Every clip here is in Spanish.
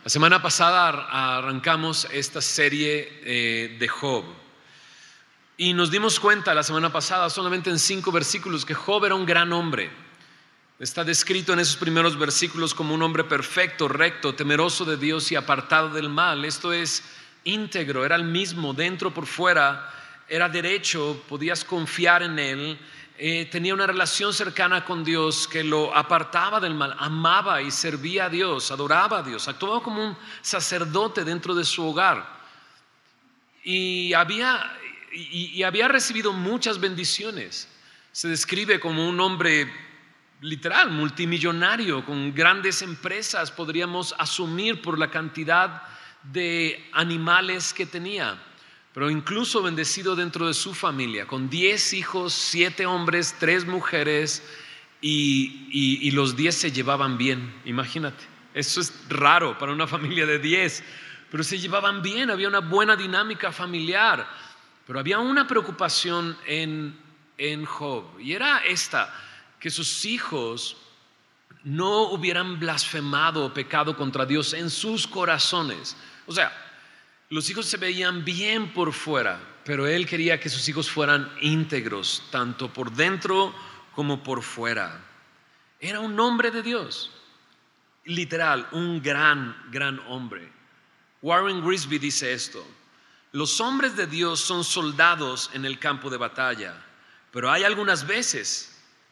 La semana pasada arrancamos esta serie de Job y nos dimos cuenta la semana pasada, solamente en 5 versículos, que Job era un gran hombre. Está descrito en esos primeros versículos como un hombre perfecto, recto, temeroso de Dios y apartado del mal. Esto es íntegro, era el mismo dentro por fuera, era derecho, podías confiar en él. Tenía una relación cercana con Dios que lo apartaba del mal, amaba y servía a Dios, adoraba a Dios, actuaba como un sacerdote dentro de su hogar y había recibido muchas bendiciones. Se describe como un hombre literal, multimillonario, con grandes empresas, podríamos asumir por la cantidad de animales que tenía. Pero incluso bendecido dentro de su familia, con 10 hijos, 7 hombres, 3 mujeres, y los 10 se llevaban bien. Imagínate, eso es raro para una familia de 10, pero se llevaban bien, había una buena dinámica familiar. Pero había una preocupación en Job, y era esta: que sus hijos no hubieran blasfemado o pecado contra Dios en sus corazones. O sea, los hijos se veían bien por fuera, pero él quería que sus hijos fueran íntegros, tanto por dentro como por fuera. Era un hombre de Dios, literal, un gran hombre. Warren Grisby dice esto: los hombres de Dios son soldados en el campo de batalla, pero hay algunas veces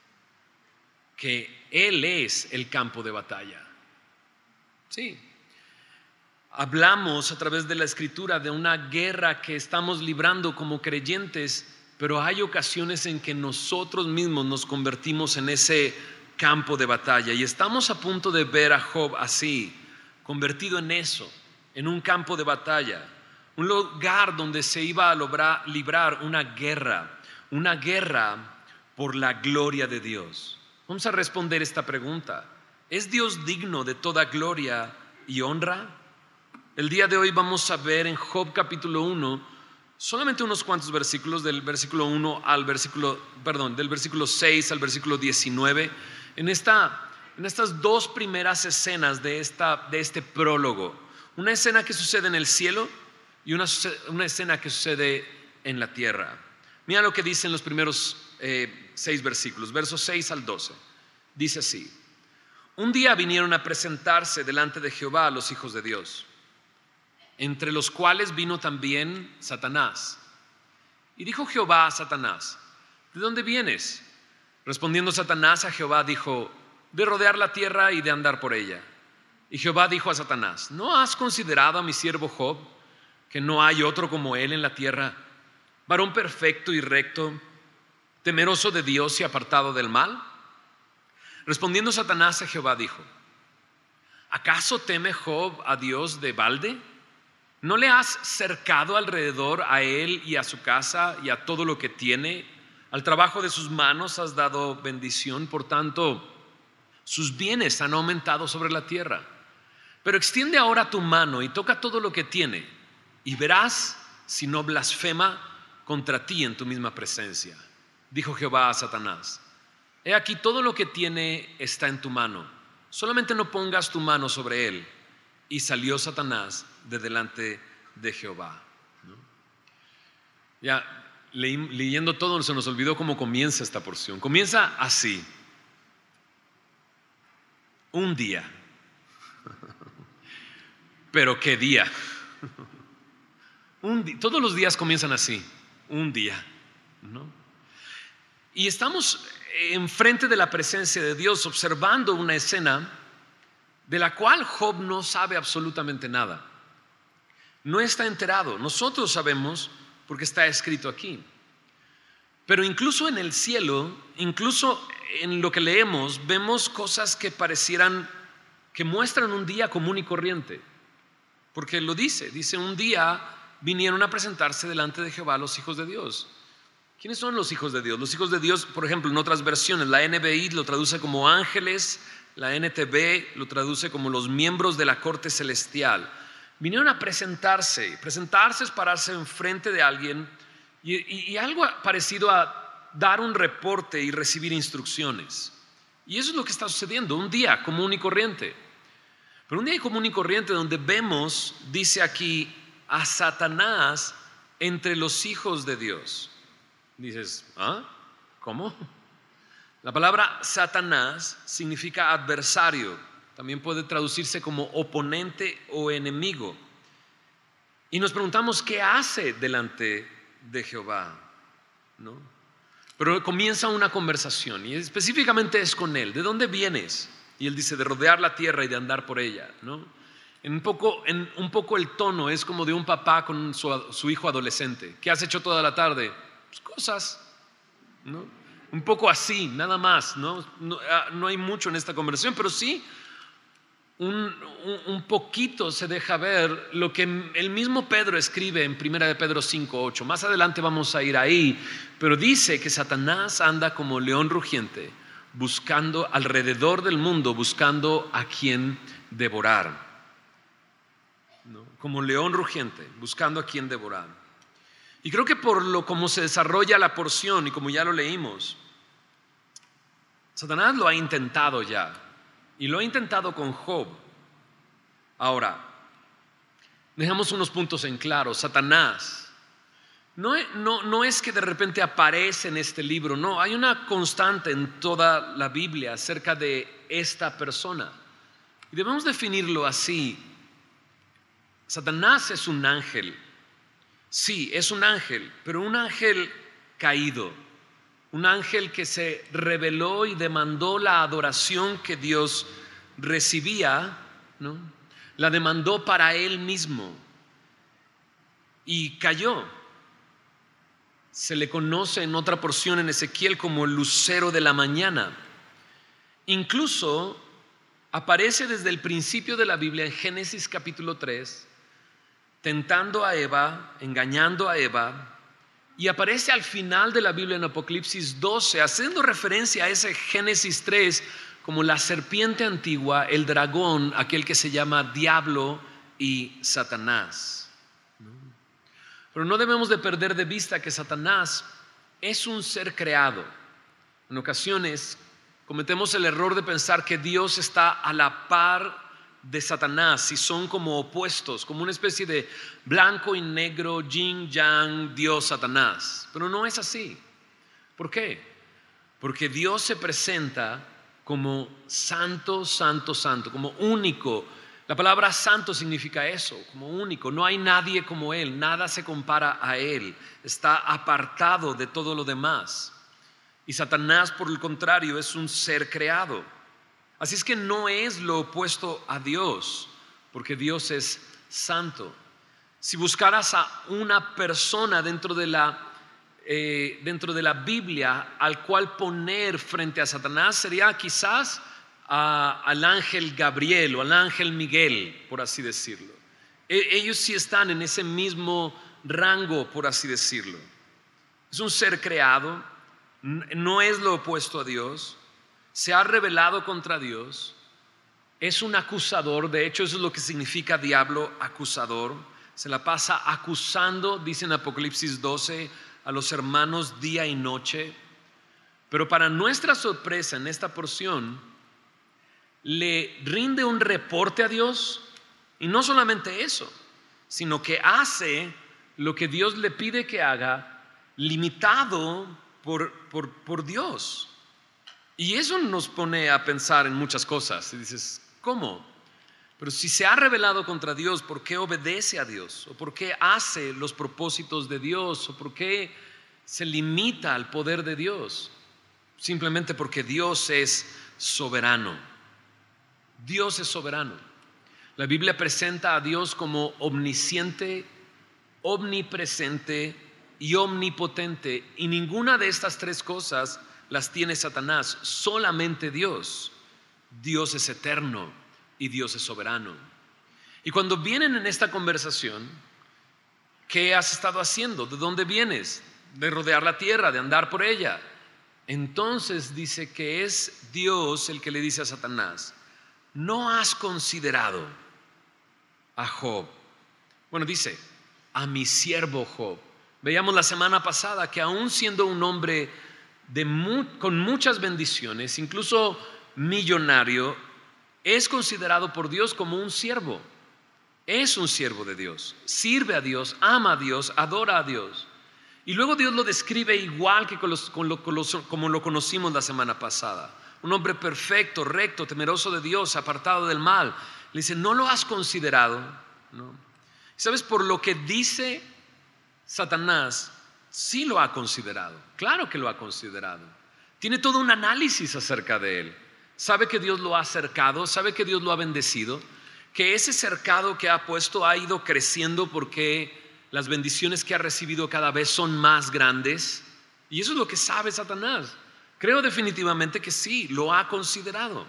que Él es el campo de batalla. Sí. Hablamos a través de la Escritura de una guerra que estamos librando como creyentes, pero hay ocasiones en que nosotros mismos nos convertimos en ese campo de batalla, y estamos a punto de ver a Job así, convertido en eso, en un campo de batalla, un lugar donde se iba a librar una guerra por la gloria de Dios. Vamos a responder esta pregunta: ¿es Dios digno de toda gloria y honra? El día de hoy vamos a ver en Job capítulo 1 solamente unos cuantos versículos, del versículo 6 al versículo 19, en estas 2 primeras escenas de este prólogo. Una escena que sucede en el cielo y una escena que sucede en la tierra. Mira lo que dicen los primeros 6 versículos, versos 6 al 12. Dice así: un día vinieron a presentarse delante de Jehová los hijos de Dios, entre los cuales vino también Satanás. Y dijo Jehová a Satanás: ¿de dónde vienes? Respondiendo Satanás a Jehová dijo: de rodear la tierra y de andar por ella. Y Jehová dijo a Satanás: ¿no has considerado a mi siervo Job, que no hay otro como él en la tierra, varón perfecto y recto, temeroso de Dios y apartado del mal? Respondiendo Satanás a Jehová dijo: ¿acaso teme Job a Dios de balde? ¿No le has cercado alrededor a él y a su casa y a todo lo que tiene? Al trabajo de sus manos has dado bendición, por tanto sus bienes han aumentado sobre la tierra. Pero extiende ahora tu mano y toca todo lo que tiene, y verás si no blasfema contra ti en tu misma presencia. Dijo Jehová a Satanás: he aquí, todo lo que tiene está en tu mano, solamente no pongas tu mano sobre él. Y salió Satanás de delante de Jehová. Ya leyendo todo, se nos olvidó cómo comienza esta porción. Comienza así: un día. Pero ¿qué día? Todos los días comienzan así: un día, ¿no? Y estamos enfrente de la presencia de Dios, observando una escena de la cual Job no sabe absolutamente nada. No está enterado. Nosotros sabemos porque está escrito aquí. Pero incluso en el cielo, incluso en lo que leemos, vemos cosas que parecieran, que muestran un día común y corriente. Porque lo dice un día vinieron a presentarse delante de Jehová los hijos de Dios. ¿Quiénes son los hijos de Dios? Los hijos de Dios, por ejemplo, en otras versiones, la NBI lo traduce como ángeles, la NTV lo traduce como los miembros de la corte celestial. Vinieron a presentarse. Presentarse es pararse enfrente de alguien y algo parecido a dar un reporte y recibir instrucciones. Y eso es lo que está sucediendo, un día común y corriente. Pero un día común y corriente donde vemos, dice aquí, a Satanás entre los hijos de Dios. Dices, ¿ah? ¿Cómo? La palabra Satanás significa adversario. También puede traducirse como oponente o enemigo. Y nos preguntamos qué hace delante de Jehová, ¿no? Pero comienza una conversación y específicamente es con él. ¿De dónde vienes? Y él dice, de rodear la tierra y de andar por ella, ¿no? Un poco el tono es como de un papá con su hijo adolescente. ¿Qué has hecho toda la tarde? Pues cosas, ¿no? Un poco así, nada más, ¿no? No hay mucho en esta conversación, pero sí un poquito se deja ver lo que el mismo Pedro escribe en 1 de Pedro 5:8. Más adelante vamos a ir ahí, pero dice que Satanás anda como león rugiente, buscando alrededor del mundo, buscando a quien devorar, ¿no? Como león rugiente, buscando a quien devorar. Y creo que por lo como se desarrolla la porción y como ya lo leímos, Satanás lo ha intentado ya. Y lo ha intentado con Job. Ahora, dejamos unos puntos en claro. Satanás no es que de repente aparece en este libro. No, hay una constante en toda la Biblia acerca de esta persona. Y debemos definirlo así. Satanás es un ángel. Sí, es un ángel, pero un ángel caído. Un ángel que se rebeló y demandó la adoración que Dios recibía, ¿no? La demandó para él mismo y cayó. Se le conoce en otra porción en Ezequiel como el lucero de la mañana. Incluso aparece desde el principio de la Biblia en Génesis capítulo 3, tentando a Eva, engañando a Eva. Y aparece al final de la Biblia en Apocalipsis 12, haciendo referencia a ese Génesis 3 como la serpiente antigua, el dragón, aquel que se llama Diablo y Satanás. Pero no debemos de perder de vista que Satanás es un ser creado. En ocasiones cometemos el error de pensar que Dios está a la par de Satanás, y son como opuestos, como una especie de blanco y negro, yin yang, Dios, Satanás. Pero no es así. ¿Por qué? Porque Dios se presenta como santo, santo, santo, como único. La palabra santo significa eso, como único. No hay nadie como Él, nada se compara a Él. Está apartado de todo lo demás. Y Satanás, por el contrario, es un ser creado. Así es que no es lo opuesto a Dios, porque Dios es santo. Si buscaras a una persona dentro de la Biblia al cual poner frente a Satanás, sería quizás al ángel Gabriel o al ángel Miguel, por así decirlo. Ellos sí están en ese mismo rango, por así decirlo. Es un ser creado, no es lo opuesto a Dios. Se ha rebelado contra Dios, es un acusador. De hecho, eso es lo que significa diablo, acusador. Se la pasa acusando, dice en Apocalipsis 12, a los hermanos día y noche. Pero para nuestra sorpresa en esta porción, le rinde un reporte a Dios. Y no solamente eso, sino que hace lo que Dios le pide que haga, limitado por Dios. Y eso nos pone a pensar en muchas cosas. Y dices, ¿cómo? Pero si se ha rebelado contra Dios, ¿por qué obedece a Dios? ¿O por qué hace los propósitos de Dios? ¿O por qué se limita al poder de Dios? Simplemente porque Dios es soberano. Dios es soberano. La Biblia presenta a Dios como omnisciente, omnipresente y omnipotente. Y ninguna de estas tres cosas las tiene Satanás, solamente Dios. Dios es eterno y Dios es soberano. Y cuando vienen en esta conversación, ¿qué has estado haciendo? ¿De dónde vienes? De rodear la tierra, de andar por ella. Entonces dice que es Dios el que le dice a Satanás, ¿no has considerado a Job? Bueno, dice, a mi siervo Job. Veíamos la semana pasada que aún siendo un hombre con muchas bendiciones, incluso millonario, es considerado por Dios como un siervo. Es un siervo de Dios, sirve a Dios, ama a Dios, adora a Dios. Y luego Dios lo describe igual que como lo conocimos la semana pasada. Un hombre perfecto, recto, temeroso de Dios, apartado del mal. Le dice, ¿no lo has considerado? ¿No? ¿Sabes? Por lo que dice Satanás, sí lo ha considerado. Claro que lo ha considerado. Tiene todo un análisis acerca de él. Sabe que Dios lo ha acercado, sabe que Dios lo ha bendecido, que ese cercado que ha puesto ha ido creciendo porque las bendiciones que ha recibido cada vez son más grandes. Y eso es lo que sabe Satanás. Creo definitivamente que sí, lo ha considerado.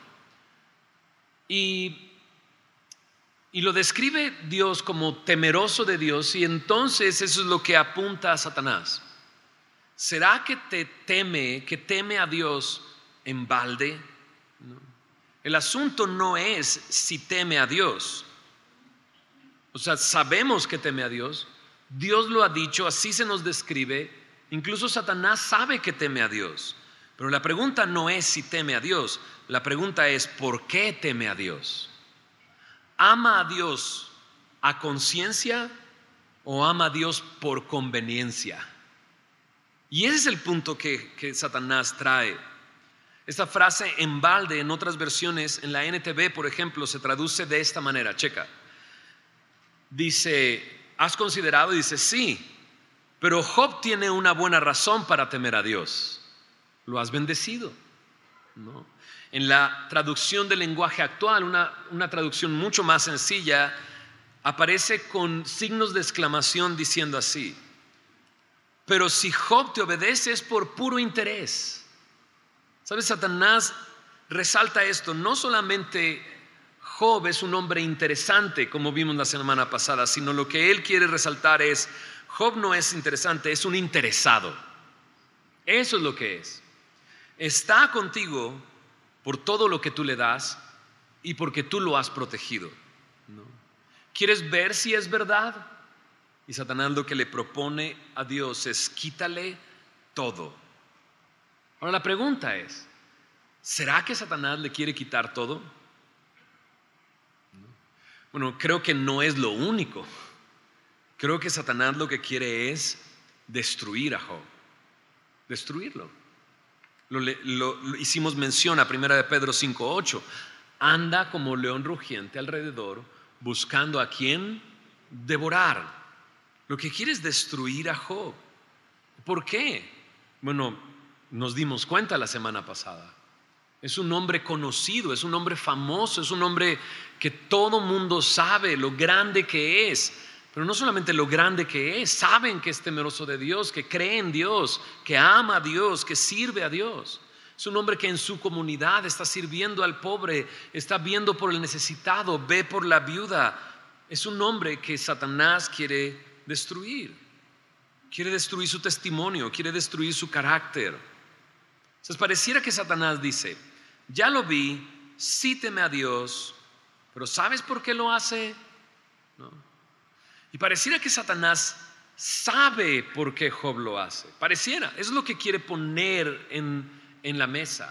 Y lo describe Dios como temeroso de Dios, y entonces eso es lo que apunta a Satanás. ¿Será que teme a Dios en balde? No. El asunto no es si teme a Dios. O sea, sabemos que teme a Dios. Dios lo ha dicho, así se nos describe. Incluso Satanás sabe que teme a Dios. Pero la pregunta no es si teme a Dios. La pregunta es ¿por qué teme a Dios? ¿Ama a Dios a conciencia o ama a Dios por conveniencia? Y ese es el punto que Satanás trae. Esta frase en balde en otras versiones, en la NTV por ejemplo, se traduce de esta manera, checa. Dice, ¿has considerado? Y dice, sí, pero Job tiene una buena razón para temer a Dios. ¿Lo has bendecido? ¿No? En la traducción del lenguaje actual, una traducción mucho más sencilla, aparece con signos de exclamación diciendo así: pero si Job te obedece es por puro interés. ¿Sabes? Satanás resalta esto. No solamente Job es un hombre interesante, como vimos la semana pasada, sino lo que él quiere resaltar es: Job no es interesante, es un interesado. Eso es lo que es. Está contigo por todo lo que tú le das y porque tú lo has protegido, ¿no? ¿Quieres ver si es verdad? Y Satanás lo que le propone a Dios es: quítale todo. Ahora la pregunta es: ¿será que Satanás le quiere quitar todo? Bueno, creo que no es lo único. Creo que Satanás lo que quiere es destruir a Job, destruirlo. Lo hicimos mención a 1 de Pedro 5:8. Anda como león rugiente alrededor, buscando a quien devorar. Lo que quiere es destruir a Job. ¿Por qué? Bueno, nos dimos cuenta la semana pasada. Es un hombre conocido, es un hombre famoso, es un hombre que todo mundo sabe lo grande que es. Pero no solamente lo grande que es, saben que es temeroso de Dios, que cree en Dios, que ama a Dios, que sirve a Dios. Es un hombre que en su comunidad está sirviendo al pobre, está viendo por el necesitado, ve por la viuda. Es un hombre que Satanás quiere destruir. Quiere destruir su testimonio, quiere destruir su carácter. Entonces pareciera que Satanás dice: ya lo vi, sí teme a Dios, pero ¿sabes por qué lo hace? ¿No? Y pareciera que Satanás sabe por qué Job lo hace. Pareciera, eso es lo que quiere poner en la mesa.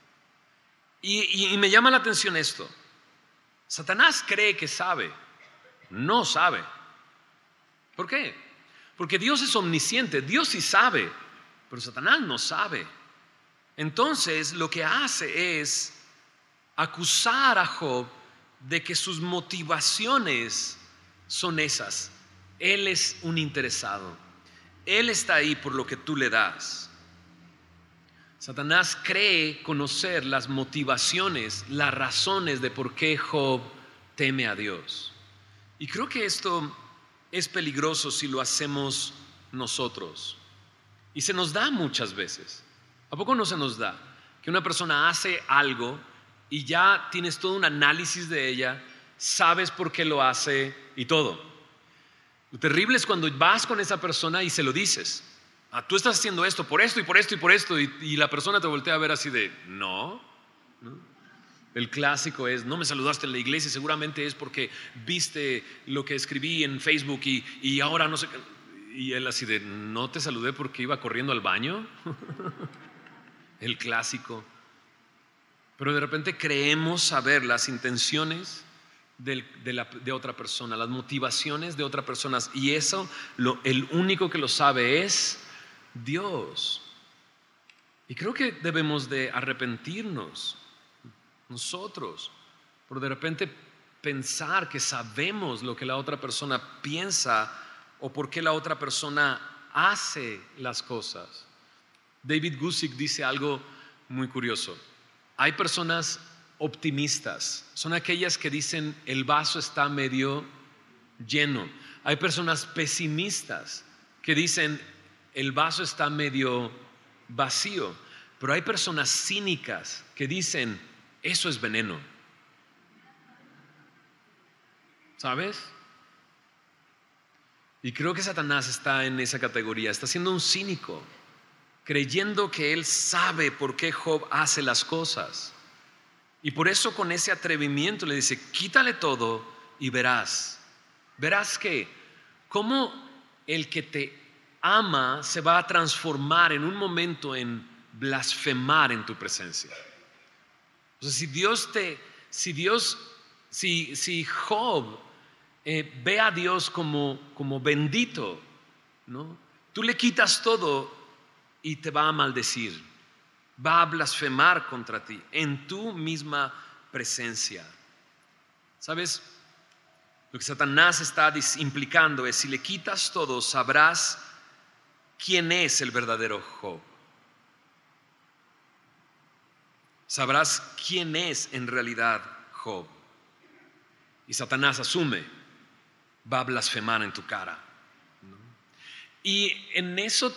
Y me llama la atención esto. Satanás cree que sabe, no sabe. ¿Por qué? Porque Dios es omnisciente, Dios sí sabe, pero Satanás no sabe. Entonces lo que hace es acusar a Job de que sus motivaciones son esas. Él es un interesado. Él está ahí por lo que tú le das. Satanás cree conocer las motivaciones, las razones de por qué Job teme a Dios. Y creo que esto es peligroso si lo hacemos nosotros. Y se nos da muchas veces. ¿A poco no se nos da? Que una persona hace algo y ya tienes todo un análisis de ella, sabes por qué lo hace y todo. Lo terrible es cuando vas con esa persona y se lo dices: tú estás haciendo esto por esto y por esto y por esto, y la persona te voltea a ver así de ¿no? El clásico es: no me saludaste en la iglesia, seguramente es porque viste lo que escribí en Facebook y ahora no sé qué. Y él así de: no te saludé porque iba corriendo al baño. El clásico. pero de repente creemos saber las intenciones de otra persona, las motivaciones de otra persona, y eso el único que lo sabe es Dios. Y creo que debemos de arrepentirnos nosotros por de repente pensar que sabemos lo que la otra persona piensa o por qué la otra persona hace las cosas. David Guzik dice algo muy curioso. Hay personas optimistas, son aquellas que dicen el vaso está medio lleno. Hay personas pesimistas que dicen el vaso está medio vacío. Pero hay personas cínicas que dicen eso es veneno. ¿Sabes? Y creo que Satanás está en esa categoría, está siendo un cínico, creyendo que él sabe por qué Job hace las cosas. Y por eso con ese atrevimiento le dice, quítale todo y verás. Verás que cómo el que te ama se va a transformar en un momento en blasfemar en tu presencia. O sea, si Job ve a Dios como bendito, ¿no? Tú le quitas todo y te va a maldecir, va a blasfemar contra ti en tu misma presencia. ¿Sabes? Lo que Satanás está implicando es, si le quitas todo, sabrás quién es el verdadero Job. Sabrás quién es en realidad Job. Y Satanás asume, va a blasfemar en tu cara, ¿no? Y en eso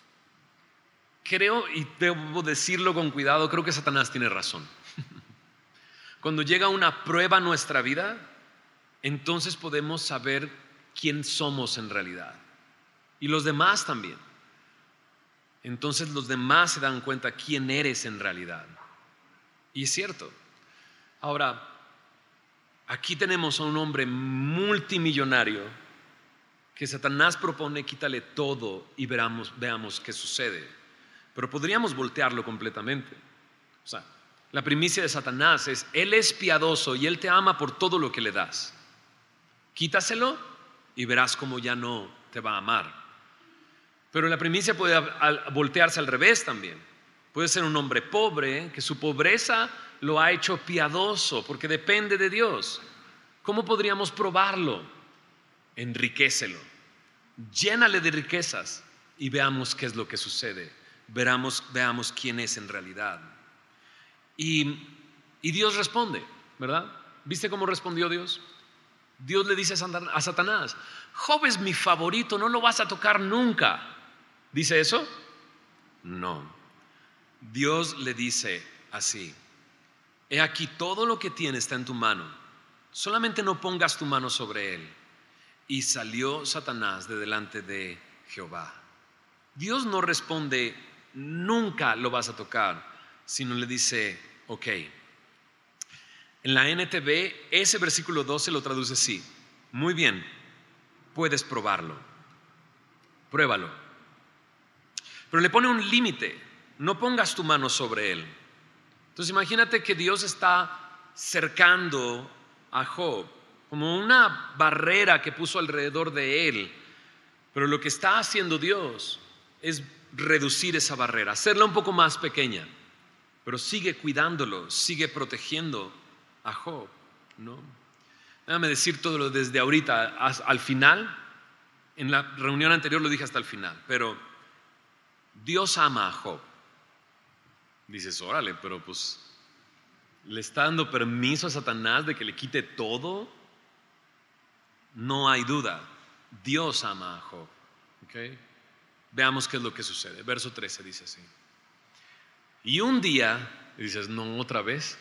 creo, y debo decirlo con cuidado, creo que Satanás tiene razón. Cuando llega una prueba a nuestra vida, entonces podemos saber quién somos en realidad. Y los demás también. Entonces los demás se dan cuenta quién eres en realidad. Y es cierto. Ahora, aquí tenemos a un hombre multimillonario que Satanás propone quítale todo y veamos qué sucede. Pero podríamos voltearlo completamente. O sea, la primicia de Satanás es, él es piadoso y él te ama por todo lo que le das. Quítaselo y verás cómo ya no te va a amar. Pero la primicia puede voltearse al revés también. Puede ser un hombre pobre que su pobreza lo ha hecho piadoso porque depende de Dios. ¿Cómo podríamos probarlo? Enriquécelo, llénale de riquezas y veamos qué es lo que sucede. Veamos quién es en realidad. Y Dios responde, ¿verdad? ¿Viste cómo respondió Dios? Dios le dice a Satanás, Job es mi favorito, no lo vas a tocar nunca. ¿Dice eso? No. Dios le dice así, he aquí todo lo que tiene está en tu mano, solamente no pongas tu mano sobre él. Y salió Satanás de delante de Jehová. Dios no responde, nunca lo vas a tocar, sino le dice, ok. En la NTV, ese versículo 12 lo traduce así, muy bien, puedes probarlo, pruébalo. Pero le pone un límite, no pongas tu mano sobre él. Entonces imagínate que Dios está cercando a Job, como una barrera que puso alrededor de él. Pero lo que está haciendo Dios es reducir esa barrera, hacerla un poco más pequeña. Pero sigue cuidándolo, sigue protegiendo a Job, ¿no? Déjame decir todo lo desde ahorita al final. En la reunión anterior lo dije hasta el final, pero Dios ama a Job. Dices, órale, pero pues le está dando permiso a Satanás de que le quite todo. No hay duda, Dios ama a Job, ¿okay? Veamos qué es lo que sucede. Verso 13 dice así. Y un día, y dices, no, otra vez.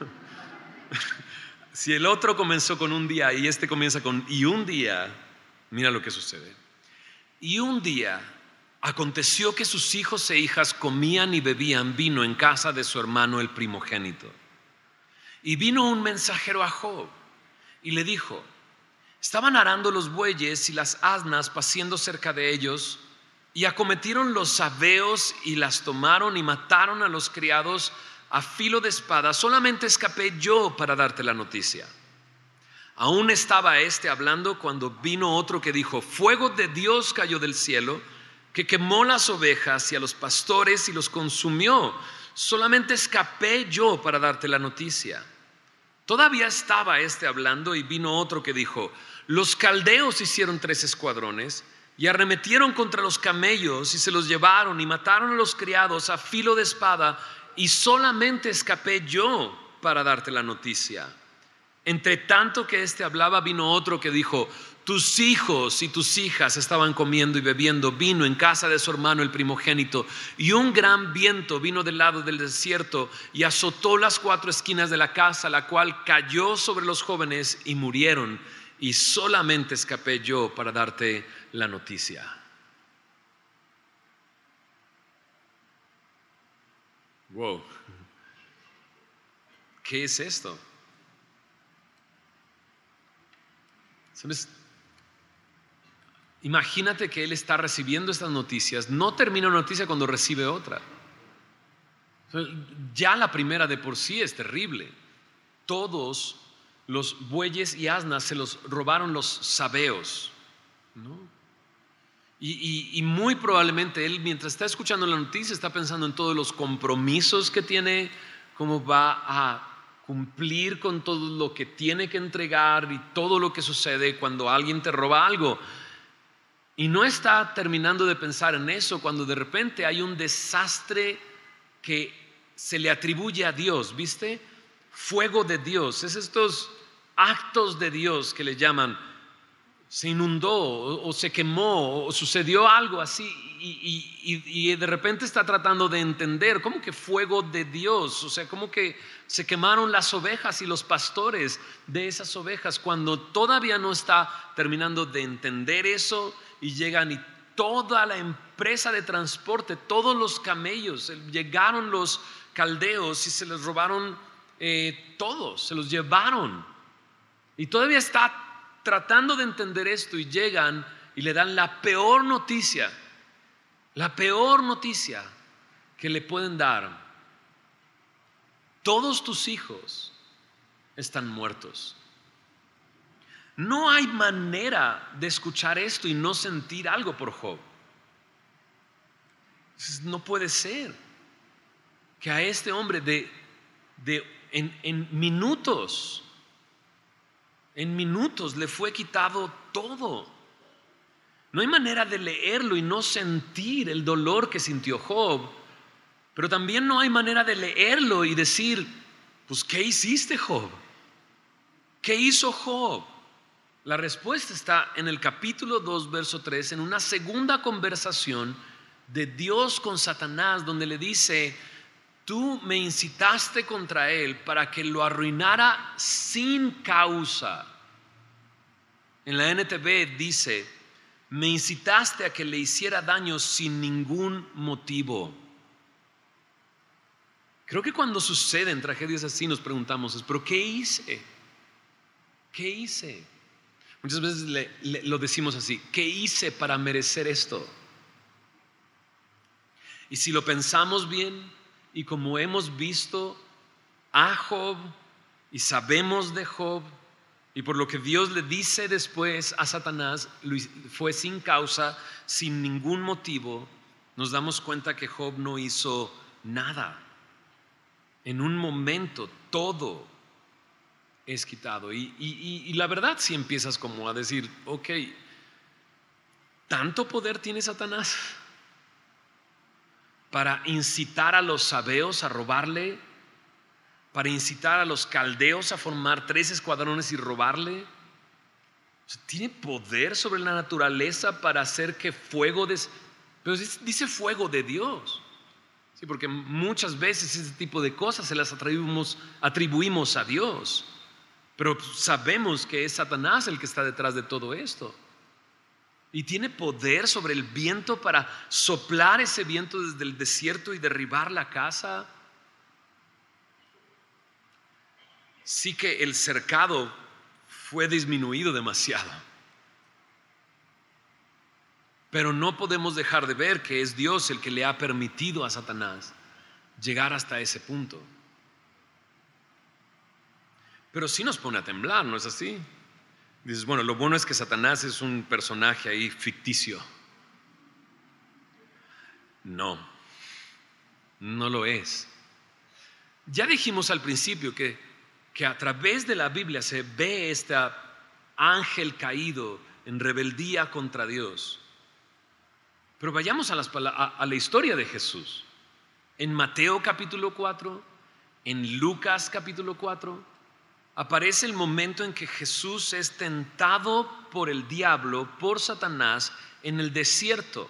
Si el otro comenzó con un día y este comienza con y un día, mira lo que sucede. Y un día aconteció que sus hijos e hijas comían y bebían vino en casa de su hermano el primogénito. Y vino un mensajero a Job y le dijo, estaban arando los bueyes y las asnas paciendo cerca de ellos, y acometieron los sabeos y las tomaron y mataron a los criados a filo de espada, solamente escapé yo para darte la noticia. Aún estaba hablando cuando vino otro que dijo: fuego de Dios cayó del cielo, que quemó las ovejas y a los pastores y los consumió. Solamente escapé yo para darte la noticia. Todavía estaba hablando y vino otro que dijo: los caldeos hicieron 3 escuadrones y arremetieron contra los camellos y se los llevaron y mataron a los criados a filo de espada, y solamente escapé yo para darte la noticia. Entre tanto que hablaba, vino otro que dijo: tus hijos y tus hijas estaban comiendo y bebiendo vino en casa de su hermano el primogénito, y un gran viento vino del lado del desierto y azotó las 4 esquinas de la casa, la cual cayó sobre los jóvenes y murieron, y solamente escapé yo para darte la noticia. Wow. ¿Qué es esto? ¿Sabes? Imagínate que él está recibiendo estas noticias. No termina una noticia cuando recibe otra. Ya la primera de por sí es terrible. Todos los bueyes y asnas se los robaron los sabeos, ¿no? Y muy probablemente él, mientras está escuchando la noticia, está pensando en todos los compromisos que tiene, cómo va a cumplir con todo lo que tiene que entregar y todo lo que sucede cuando alguien te roba algo. Y no está terminando de pensar en eso cuando de repente hay un desastre que se le atribuye a Dios, ¿viste? Fuego de Dios, es estos actos de Dios que le llaman. Se inundó o se quemó o sucedió algo así, y de repente está tratando de entender cómo que fuego de Dios, o sea, cómo que se quemaron las ovejas y los pastores de esas ovejas, cuando todavía no está terminando de entender eso. Y llegan y toda la empresa de transporte, todos los camellos, llegaron los caldeos y se les robaron todos, se los llevaron. Y todavía está tratando de entender esto, y llegan y le dan la peor noticia que le pueden dar: todos tus hijos están muertos. No hay manera de escuchar esto y no sentir algo por Job. No puede ser que a este hombre en minutos le fue quitado todo. No hay manera de leerlo y no sentir el dolor que sintió Job, pero también no hay manera de leerlo y decir: pues, ¿qué hiciste, Job? ¿Qué hizo Job? La respuesta está en el capítulo 2, verso 3, en una segunda conversación de Dios con Satanás, donde le dice: tú me incitaste contra él para que lo arruinara sin causa. En la NTV dice: me incitaste a que le hiciera daño sin ningún motivo. Creo que cuando suceden tragedias así nos preguntamos: ¿pero qué hice? ¿Qué hice? Muchas veces lo decimos así: ¿qué hice para merecer esto? Y si lo pensamos bien, y como hemos visto a Job y sabemos de Job, y por lo que Dios le dice después a Satanás, fue sin causa, sin ningún motivo, nos damos cuenta que Job no hizo nada. En un momento todo es quitado. Y la verdad, si empiezas como a decir: ok, ¿tanto poder tiene Satanás para incitar a los sabeos a robarle? ¿Para incitar a los caldeos a formar 3 escuadrones y robarle? O sea, ¿tiene poder sobre la naturaleza para hacer que fuego pero dice fuego de Dios? Sí, porque muchas veces ese tipo de cosas se las atribuimos a Dios, pero sabemos que es Satanás el que está detrás de todo esto. Y tiene poder sobre el viento para soplar ese viento desde el desierto y derribar la casa. Sí que el cercado fue disminuido demasiado, pero no podemos dejar de ver que es Dios el que le ha permitido a Satanás llegar hasta ese punto. Pero sí nos pone a temblar, ¿no es así? Dices, bueno, lo bueno es que Satanás es un personaje ahí ficticio. No, no lo es. Ya dijimos al principio que a través de la Biblia se ve este ángel caído en rebeldía contra Dios. Pero vayamos a la historia de Jesús. En Mateo capítulo 4, en Lucas capítulo 4, aparece el momento en que Jesús es tentado por el diablo, por Satanás, en el desierto.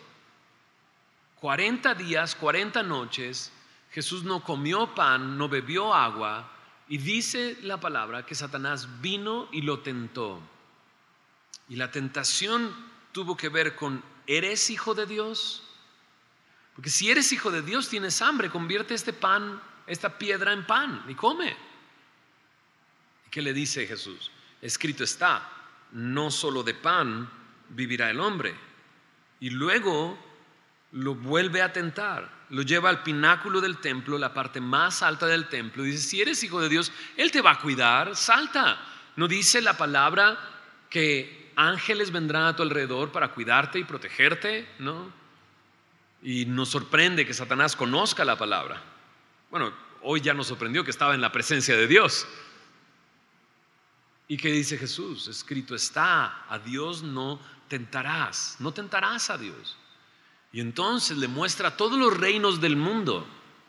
40 días, 40 noches, Jesús no comió pan, no bebió agua, y dice la palabra que Satanás vino y lo tentó. Y la tentación tuvo que ver con: ¿eres hijo de Dios? Porque si eres hijo de Dios, tienes hambre, convierte este pan, esta piedra en pan y come. ¿Y qué le dice Jesús? Escrito está, no solo de pan vivirá el hombre. Y luego lo vuelve a tentar, lo lleva al pináculo del templo, la parte más alta del templo, y dice: si eres hijo de Dios, Él te va a cuidar, salta. ¿No dice la palabra que ángeles vendrán a tu alrededor para cuidarte y protegerte? ¿No? Y nos sorprende que Satanás conozca la palabra. Bueno, hoy ya nos sorprendió que estaba en la presencia de Dios. ¿Y qué dice Jesús? Escrito está, a Dios no tentarás, no tentarás a Dios. Y entonces le muestra todos los reinos del mundo.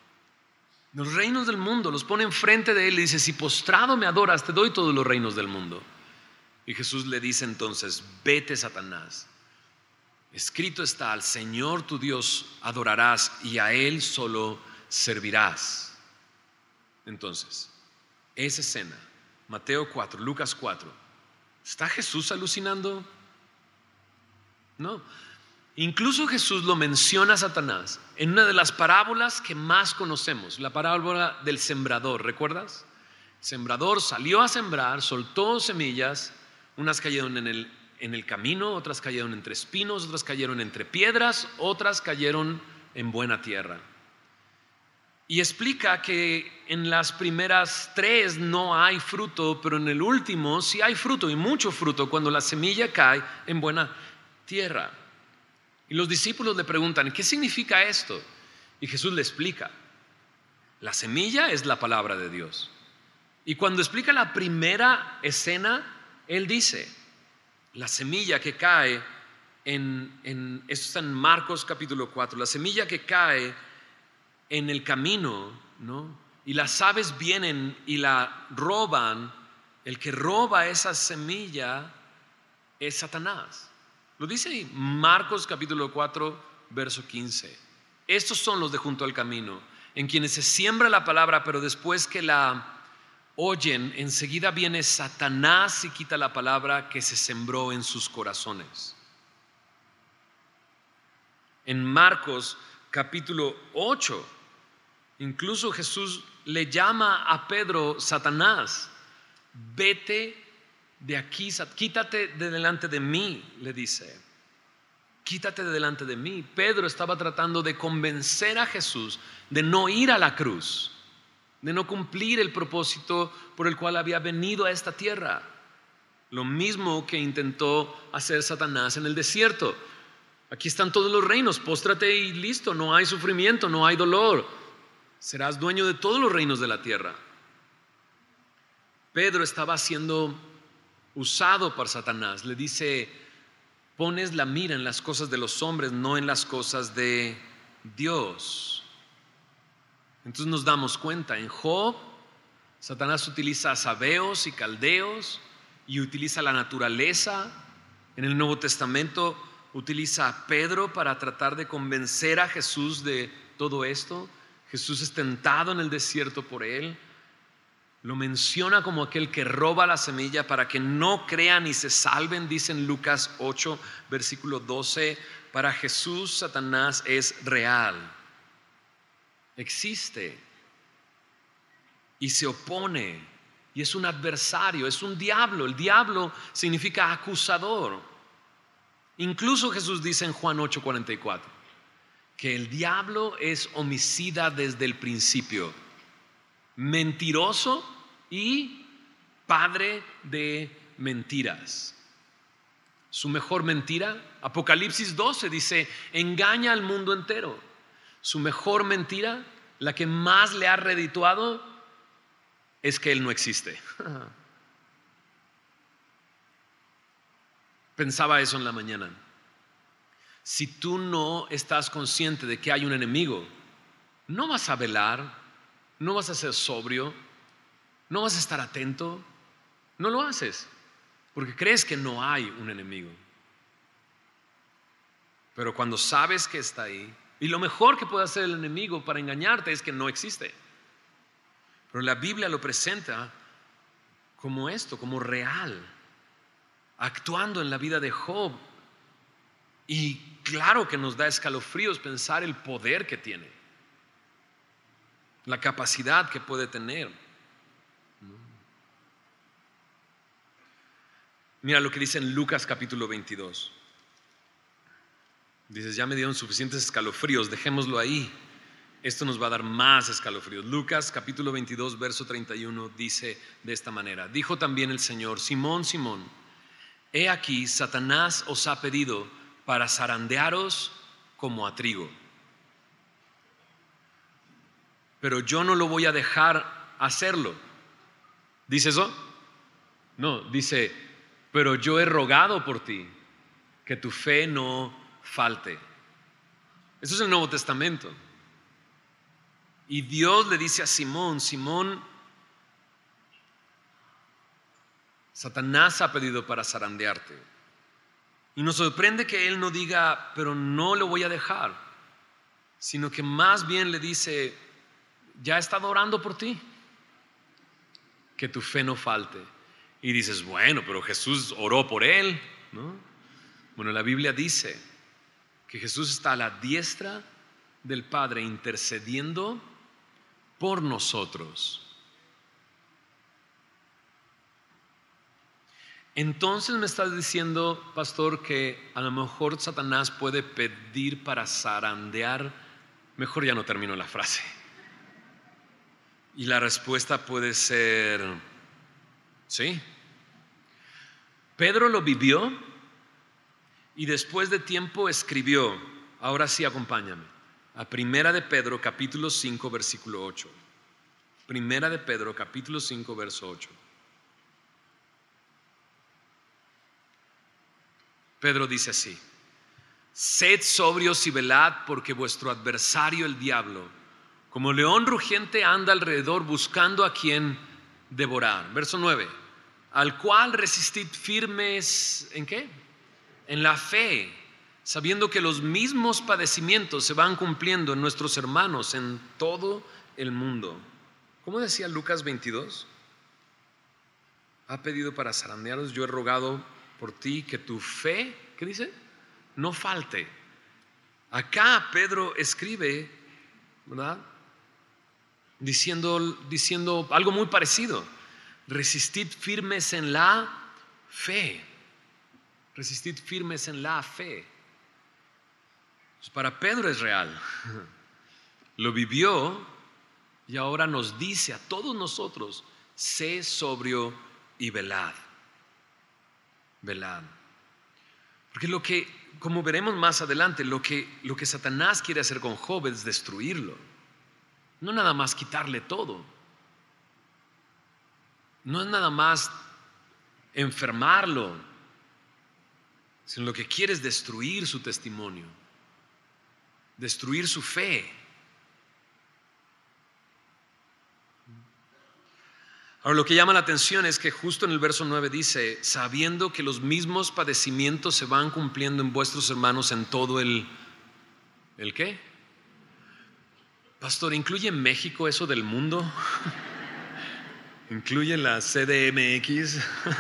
Los reinos del mundo los pone enfrente de él y dice: si postrado me adoras, te doy todos los reinos del mundo. Y Jesús le dice entonces: vete, Satanás. Escrito está, al Señor tu Dios adorarás y a Él solo servirás. Entonces, esa escena, Mateo 4, Lucas 4, ¿está Jesús alucinando? No. Incluso Jesús lo menciona a Satanás en una de las parábolas que más conocemos, la parábola del sembrador. ¿Recuerdas? El sembrador salió a sembrar, soltó semillas, unas cayeron en el camino, otras cayeron entre espinos, otras cayeron entre piedras, otras cayeron en buena tierra. Y explica que en las primeras 3 no hay fruto, pero en el último sí hay fruto, y mucho fruto, cuando la semilla cae en buena tierra. Y los discípulos le preguntan: ¿qué significa esto? Y Jesús le explica: la semilla es la palabra de Dios. Y cuando explica la primera escena, Él dice: la semilla que cae esto está en Marcos capítulo 4, la semilla que cae en el camino, ¿no? Y las aves vienen y la roban. El que roba esa semilla es Satanás. Lo dice ahí, Marcos capítulo 4, verso 15. Estos son los de junto al camino, en quienes se siembra la palabra, pero después que la oyen, enseguida viene Satanás y quita la palabra que se sembró en sus corazones. En Marcos capítulo 8, incluso Jesús le llama a Pedro Satanás. Vete de aquí, quítate de delante de mí, le dice. Quítate de delante de mí. Pedro estaba tratando de convencer a Jesús de no ir a la cruz, de no cumplir el propósito por el cual había venido a esta tierra. Lo mismo que intentó hacer Satanás en el desierto. Aquí están todos los reinos, póstrate y listo, no hay sufrimiento, no hay dolor. Serás dueño de todos los reinos de la tierra. Pedro estaba siendo usado por Satanás. Le dice: pones la mira en las cosas de los hombres, no en las cosas de Dios. Entonces nos damos cuenta, en Job, Satanás utiliza a sabeos y caldeos y utiliza la naturaleza. En el Nuevo Testamento utiliza a Pedro para tratar de convencer a Jesús de todo esto. Jesús es tentado en el desierto por él. Lo menciona como aquel que roba la semilla para que no crean y se salven, dice en Lucas 8, versículo 12. Para Jesús, Satanás es real, existe y se opone, y es un adversario, es un diablo. El diablo significa acusador. Incluso Jesús dice en Juan 8:44 que el diablo es homicida desde el principio, mentiroso y padre de mentiras. Su mejor mentira, Apocalipsis 12 dice, engaña al mundo entero. Su mejor mentira, la que más le ha redituado, es que Él no existe. Pensaba eso en la mañana. Si tú no estás consciente de que hay un enemigo, no vas a velar, no vas a ser sobrio, no vas a estar atento, no lo haces, porque crees que no hay un enemigo. Pero cuando sabes que está ahí, y lo mejor que puede hacer el enemigo para engañarte es que no existe. Pero la Biblia lo presenta como esto, como real, actuando en la vida de Job. Y claro que nos da escalofríos pensar el poder que tiene, la capacidad que puede tener. Mira lo que dice en Lucas capítulo 22. Dices, ya me dieron suficientes escalofríos, dejémoslo ahí. Esto nos va a dar más escalofríos. Lucas capítulo 22, verso 31 dice de esta manera: dijo también el Señor, Simón, Simón, he aquí Satanás os ha pedido para zarandearos como a trigo. Pero yo no lo voy a dejar hacerlo. ¿Dice eso? No, dice, pero yo he rogado por ti, que tu fe no falte. Eso es el Nuevo Testamento. Y Dios le dice a Simón, Simón, Satanás ha pedido para zarandearte. Y nos sorprende que Él no diga, pero no lo voy a dejar, sino que más bien le dice, ya he estado orando por ti, que tu fe no falte. Y dices, bueno, pero Jesús oró por él, ¿no? Bueno, la Biblia dice que Jesús está a la diestra del Padre intercediendo por nosotros. Entonces me estás diciendo, pastor, que a lo mejor Satanás puede pedir para zarandear. Mejor ya no termino la frase. Y la respuesta puede ser sí. Pedro lo vivió y después de tiempo escribió. Ahora sí, acompáñame a Primera de Pedro capítulo 5 versículo 8. Primera de Pedro capítulo 5 verso 8. Pedro dice así: sed sobrios y velad, porque vuestro adversario el diablo, como león rugiente, anda alrededor buscando a quien devorar. Verso 9: al cual resistid firmes, ¿en qué? En la fe, sabiendo que los mismos padecimientos se van cumpliendo en nuestros hermanos en todo el mundo. ¿Cómo decía Lucas 22? Ha pedido para zarandearos, yo he rogado por ti que tu fe, ¿qué dice? No falte. Acá Pedro escribe, ¿verdad? Diciendo algo muy parecido. Resistid firmes en la fe. Resistid firmes en la fe. Pues para Pedro es real. Lo vivió y ahora nos dice a todos nosotros: sé sobrio y velad. Velad. Porque como veremos más adelante, lo que Satanás quiere hacer con Job es destruirlo. No nada más quitarle todo. No es nada más enfermarlo, sino lo que quiere es destruir su testimonio, destruir su fe. Ahora, lo que llama la atención es que justo en el verso 9 dice: sabiendo que los mismos padecimientos se van cumpliendo en vuestros hermanos en todo ¿el qué? Pastor, ¿incluye México eso del mundo? ¿Incluye la CDMX?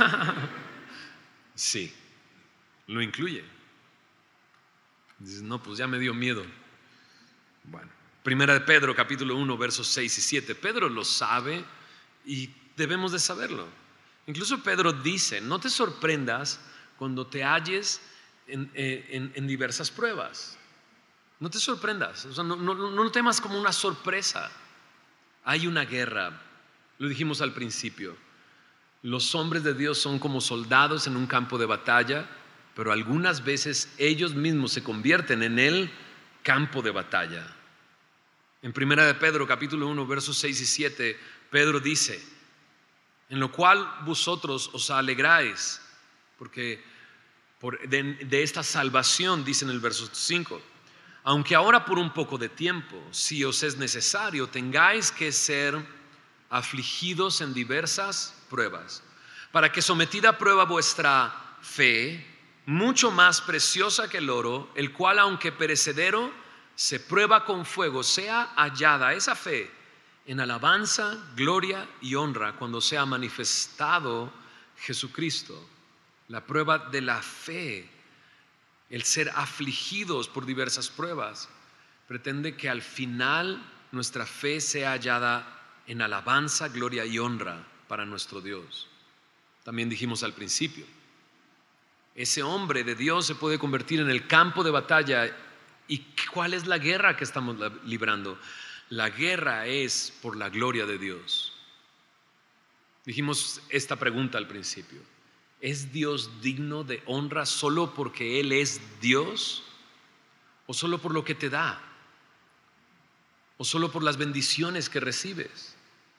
Sí, lo incluye. Dices, no, pues ya me dio miedo. Bueno, Primera de Pedro capítulo 1 versos 6 y 7. Pedro lo sabe y debemos de saberlo. Incluso Pedro dice: no te sorprendas cuando te halles en diversas pruebas. No te sorprendas, o sea, no lo temas como una sorpresa. Hay una guerra, lo dijimos al principio. Los hombres de Dios son como soldados en un campo de batalla, pero algunas veces ellos mismos se convierten en el campo de batalla. En 1 de Pedro capítulo 1 versos 6 y 7, Pedro dice: en lo cual vosotros os alegráis, porque de esta salvación, dice en el verso 5, aunque ahora por un poco de tiempo, si os es necesario, tengáis que ser afligidos en diversas pruebas, para que sometida a prueba vuestra fe, mucho más preciosa que el oro, el cual aunque perecedero, se prueba con fuego, sea hallada esa fe en alabanza, gloria y honra cuando sea manifestado Jesucristo. La prueba de la fe, el ser afligidos por diversas pruebas, pretende que al final nuestra fe sea hallada en alabanza, gloria y honra para nuestro Dios. También dijimos al principio, ese hombre de Dios se puede convertir en el campo de batalla. ¿Y cuál es la guerra que estamos librando? La guerra es por la gloria de Dios. Dijimos esta pregunta al principio: ¿es Dios digno de honra solo porque Él es Dios? ¿O solo por lo que te da? ¿O solo por las bendiciones que recibes?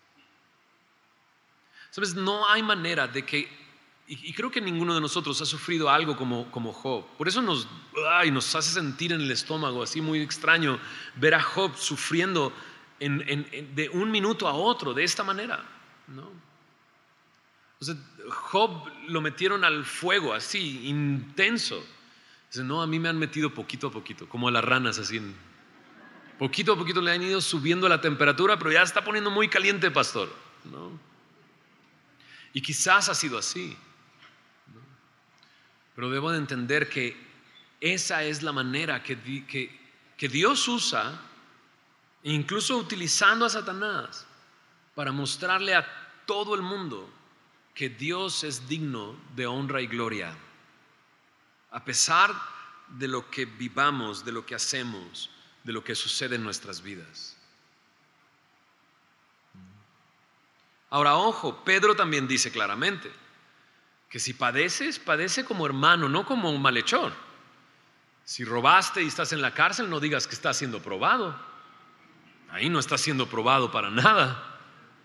Sabes, no hay manera de que, y creo que ninguno de nosotros ha sufrido algo como Job. Por eso nos hace sentir en el estómago así muy extraño ver a Job sufriendo de un minuto a otro de esta manera, ¿no? O sea, Job lo metieron al fuego así, intenso. Dice: no, a mí me han metido poquito a poquito, como a las ranas así. Poquito a poquito le han ido subiendo la temperatura, pero ya está poniendo muy caliente, pastor, ¿no? Y quizás ha sido así, ¿no? Pero debo de entender que esa es la manera que Dios usa, incluso utilizando a Satanás, para mostrarle a todo el mundo que Dios es digno de honra y gloria, a pesar de lo que vivamos, de lo que hacemos, de lo que sucede en nuestras vidas. Ahora, ojo, Pedro también dice claramente que si padeces, padece como hermano, no como un malhechor. Si robaste y estás en la cárcel, no digas que estás siendo probado. Ahí no estás siendo probado para nada.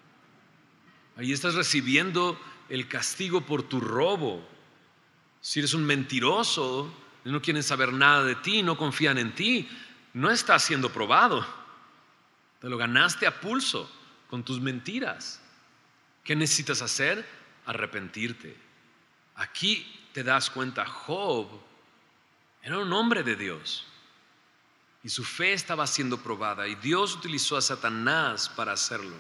Ahí estás recibiendo el castigo por tu robo. Si eres un mentiroso, no quieren saber nada de ti, no confían en ti, no estás siendo probado. Te lo ganaste a pulso con tus mentiras. ¿Qué necesitas hacer? Arrepentirte. Aquí te das cuenta, Job era un hombre de Dios y su fe estaba siendo probada y Dios utilizó a Satanás para hacerlo.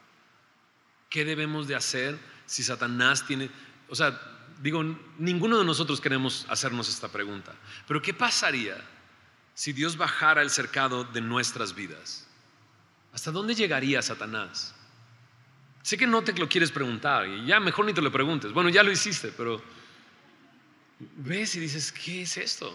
¿Qué debemos de hacer si Satanás tiene? O sea, digo, ninguno de nosotros queremos hacernos esta pregunta, pero ¿qué pasaría si Dios bajara el cercado de nuestras vidas? ¿Hasta dónde llegaría Satanás? Sé que no te lo quieres preguntar y ya mejor ni te lo preguntes. Bueno, ya lo hiciste, pero ves y dices: ¿qué es esto?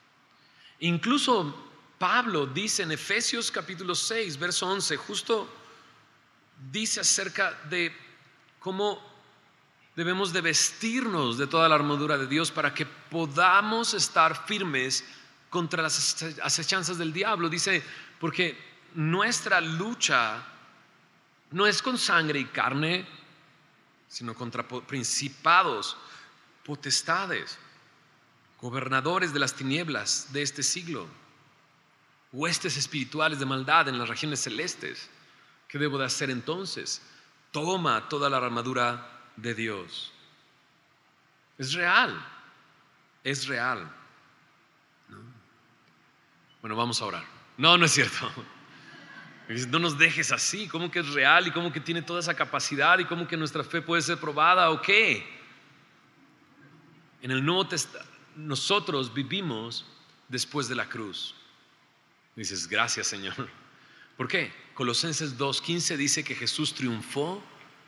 Incluso Pablo dice en Efesios capítulo 6, verso 11, justo dice acerca de cómo debemos de vestirnos de toda la armadura de Dios para que podamos estar firmes contra las acechanzas del diablo. Dice: porque nuestra lucha no es con sangre y carne, sino contra principados, potestades, gobernadores de las tinieblas de este siglo, huestes espirituales de maldad en las regiones celestes. ¿Qué debo de hacer entonces? Toma toda la armadura de Dios. Es real, es real, ¿no? Bueno, vamos a orar. No es cierto. No nos dejes así. ¿Cómo que es real y cómo que tiene toda esa capacidad y cómo que nuestra fe puede ser probada o qué? En el Nuevo Testamento nosotros vivimos después de la cruz. Dices: gracias, Señor. ¿Por qué? Colosenses 2:15 dice que Jesús triunfó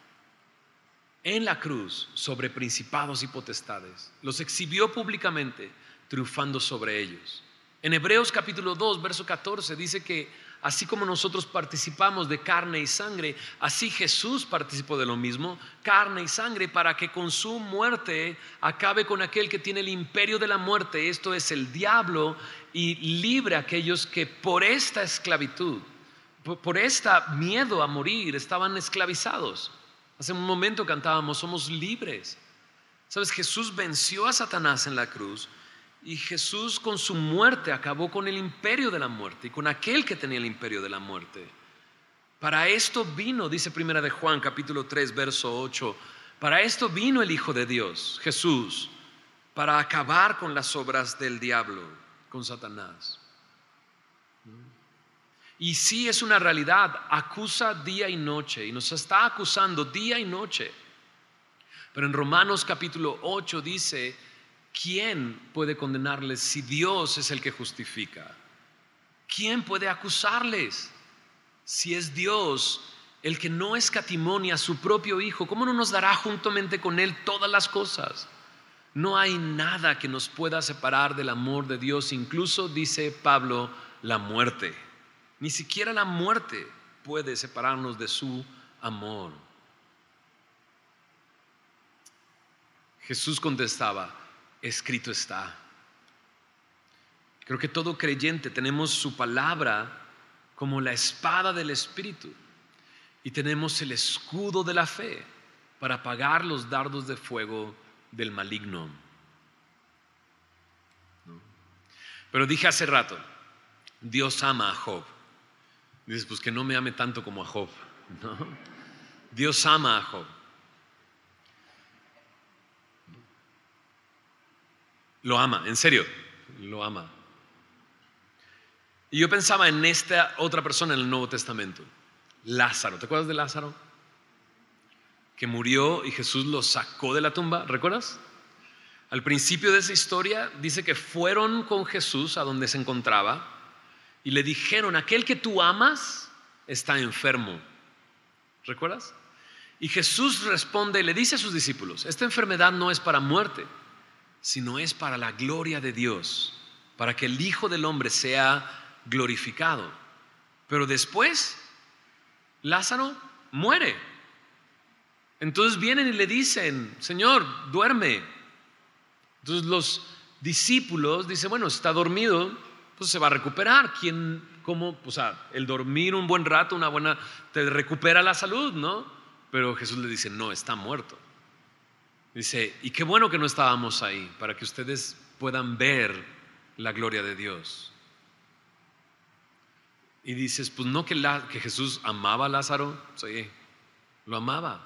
en la cruz sobre principados y potestades. Los exhibió públicamente, triunfando sobre ellos. En Hebreos capítulo 2, verso 14 dice que así como nosotros participamos de carne y sangre, así Jesús participó de lo mismo, carne y sangre, para que con su muerte acabe con aquel que tiene el imperio de la muerte, esto es el diablo, y libre a aquellos que por esta esclavitud, por este miedo a morir, estaban esclavizados. Hace un momento cantábamos, somos libres. ¿Sabes? Jesús venció a Satanás en la cruz. Y Jesús con su muerte acabó con el imperio de la muerte y con aquel que tenía el imperio de la muerte. Para esto vino, dice primera de Juan capítulo 3 verso 8, para esto vino el Hijo de Dios, Jesús, para acabar con las obras del diablo, con Satanás. Y sí, es una realidad, acusa día y noche y nos está acusando día y noche. Pero en Romanos capítulo 8 dice, ¿quién puede condenarles si Dios es el que justifica? ¿Quién puede acusarles si es Dios el que no escatimó ni a su propio Hijo? ¿Cómo no nos dará juntamente con Él todas las cosas? No hay nada que nos pueda separar del amor de Dios, incluso dice Pablo, la muerte. Ni siquiera la muerte puede separarnos de su amor. Jesús contestaba, escrito está. Creo que todo creyente tenemos su palabra como la espada del Espíritu y tenemos el escudo de la fe para apagar los dardos de fuego del maligno. Pero dije hace rato, Dios ama a Job. Dices, pues que no me ame tanto como a Job, ¿no? Dios ama a Job. Lo ama, en serio, lo ama. Y yo pensaba en esta otra persona en el Nuevo Testamento, Lázaro. ¿Te acuerdas de Lázaro? Que murió y Jesús lo sacó de la tumba, ¿recuerdas? Al principio de esa historia dice que fueron con Jesús a donde se encontraba y le dijeron, aquel que tú amas está enfermo. ¿Recuerdas? Y Jesús responde y le dice a sus discípulos, esta enfermedad no es para muerte, sino es para la gloria de Dios, para que el Hijo del Hombre sea glorificado. Pero después Lázaro muere. Entonces vienen y le dicen, Señor, duerme. Entonces los discípulos dicen, bueno, está dormido, pues se va a recuperar. ¿Cómo? O sea, el dormir un buen rato, te recupera la salud, ¿no? Pero Jesús le dice, no, está muerto. Dice, y qué bueno que no estábamos ahí, para que ustedes puedan ver la gloria de Dios. Y dices, pues no que Jesús amaba a Lázaro, sí, lo amaba.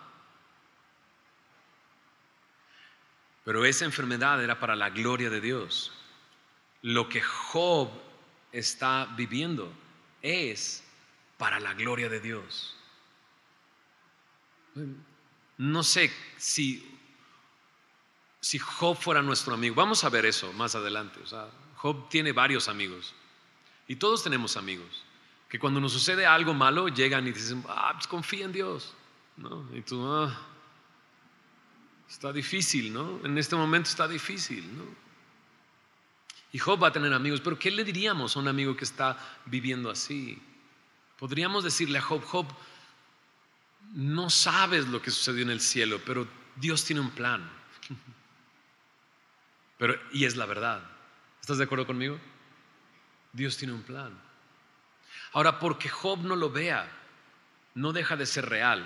Pero esa enfermedad era para la gloria de Dios. Lo que Job está viviendo es para la gloria de Dios. No sé si Job fuera nuestro amigo. Vamos a ver eso más adelante. O sea, Job tiene varios amigos y todos tenemos amigos que cuando nos sucede algo malo llegan y dicen, pues confía en Dios, ¿no? Y tú, está difícil, ¿no? En este momento está difícil, ¿no? Y Job va a tener amigos, pero ¿qué le diríamos a un amigo que está viviendo así? Podríamos decirle a Job, Job, no sabes lo que sucedió en el cielo, pero Dios tiene un plan. Y es la verdad. ¿Estás de acuerdo conmigo? Dios tiene un plan. Ahora, porque Job no lo vea, no deja de ser real.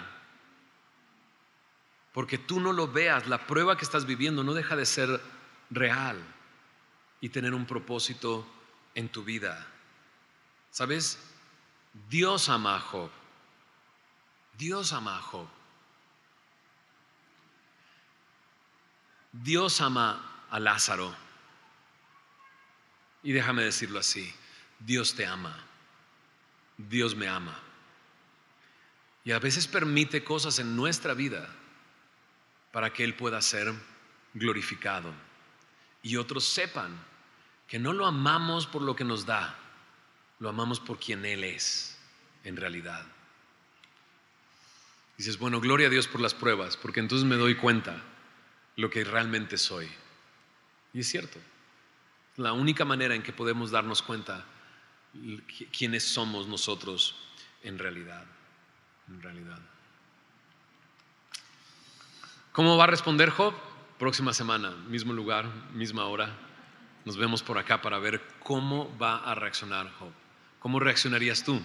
Porque tú no lo veas, la prueba que estás viviendo no deja de ser real y tener un propósito en tu vida. ¿Sabes? Dios ama a Job. Dios ama a Job. Dios ama a Lázaro. Y déjame decirlo así, Dios te ama. Dios me ama. Y a veces permite cosas en nuestra vida para que Él pueda ser glorificado y otros sepan que no lo amamos por lo que nos da, lo amamos por quien Él es en realidad. Dices, bueno, gloria a Dios por las pruebas, porque entonces me doy cuenta lo que realmente soy. Y es cierto, la única manera en que podemos darnos cuenta quiénes somos nosotros en realidad. ¿Cómo va a responder Job? Próxima semana, mismo lugar, misma hora. Nos vemos por acá para ver cómo va a reaccionar Job. ¿Cómo reaccionarías tú?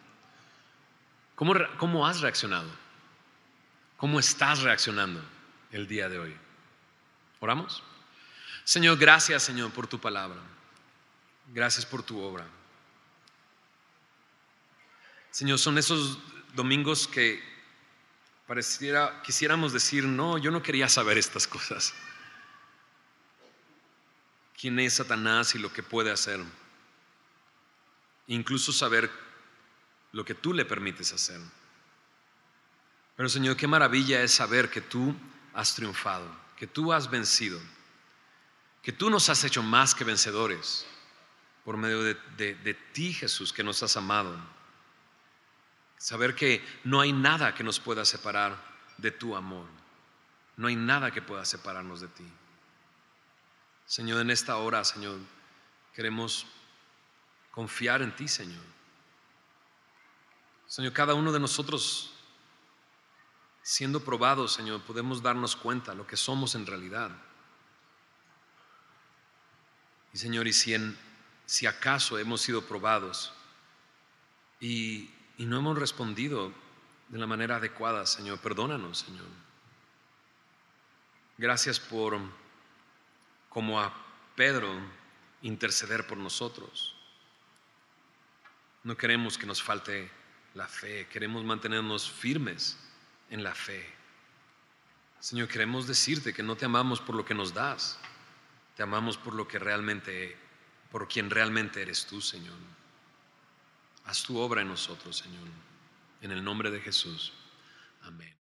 ¿Cómo has reaccionado? ¿Cómo estás reaccionando el día de hoy? ¿Oramos? Señor, gracias, Señor, por tu palabra. Gracias por tu obra. Señor, son esos domingos que quisiéramos decir, no, yo no quería saber estas cosas. ¿Quién es Satanás y lo que puede hacer? Incluso saber lo que tú le permites hacer. Pero Señor, qué maravilla es saber que tú has triunfado, que tú has vencido, que tú nos has hecho más que vencedores por medio de ti, Jesús, que nos has amado. Saber que no hay nada que nos pueda separar de tu amor. No hay nada que pueda separarnos de ti. Señor, en esta hora, Señor, queremos confiar en ti, Señor. Señor, cada uno de nosotros, siendo probados, Señor, podemos darnos cuenta de lo que somos en realidad. Y Señor, si acaso hemos sido probados y no hemos respondido de la manera adecuada, Señor, perdónanos, Señor. Gracias por, como a Pedro, interceder por nosotros. No queremos que nos falte la fe, queremos mantenernos firmes en la fe. Señor, queremos decirte que no te amamos por lo que nos das, te amamos por quien realmente eres tú, Señor. Haz tu obra en nosotros, Señor, en el nombre de Jesús. Amén.